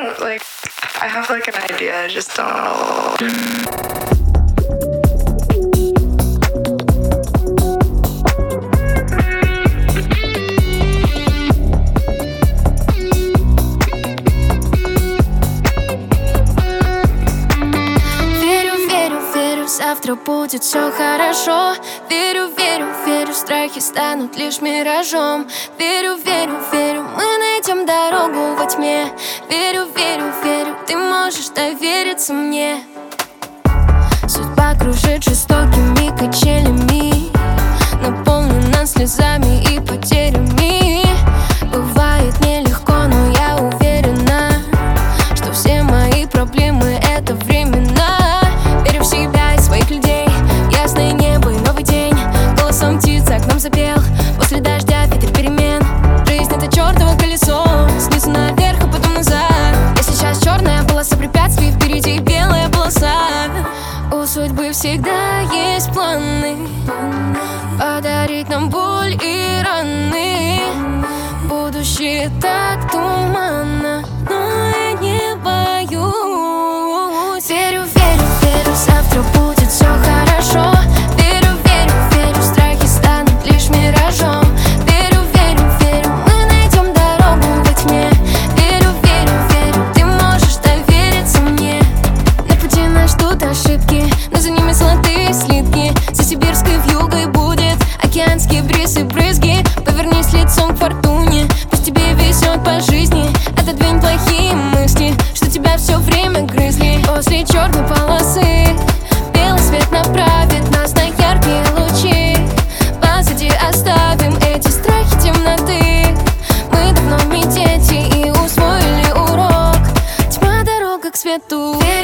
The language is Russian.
like, I have like an idea, I just don't know. Завтра будет все хорошо. Верю, верю, верю, страхи станут лишь миражом. Верю, верю, верю, мы найдем дорогу во тьме. Верю, верю, верю, ты можешь довериться мне. Судьба кружит жестокими качелями, наполнена слезами и потерями. Бывает нелегко, но я уверена, что все мои проблемы — это временно. Верю в себя и своих людей, ясное небо и новый день. Голосом птиц за окном запел, после дождя ветер перемен. Жизнь — это чертово колесо, снизу наверх, а потом назад. Если сейчас черная полоса препятствий, впереди белая полоса. У судьбы всегда есть планы подарить нам боль и раны. Будущее так туманно, но я не боюсь. Верю, верю, верю, завтра будет все хорошо. Верю, верю, верю, страхи станут лишь миражом. Верю, верю, верю, мы найдем дорогу во тьме. Верю, верю, верю, ты можешь довериться мне. На пути нас ждут ошибки, но за ними золотые слитки. За сибирской вьюгой будет океанский бриз и брызги. Повернись лицом к фортуне, пусть тебе везет по жизни. Отодвинь плохие мысли, что тебя все время грызли. После черной полосы белый свет направит нас на яркие лучи. Позади оставим эти страхи темноты. Мы давно не дети и усвоили урок. Тьма — дорога к свету.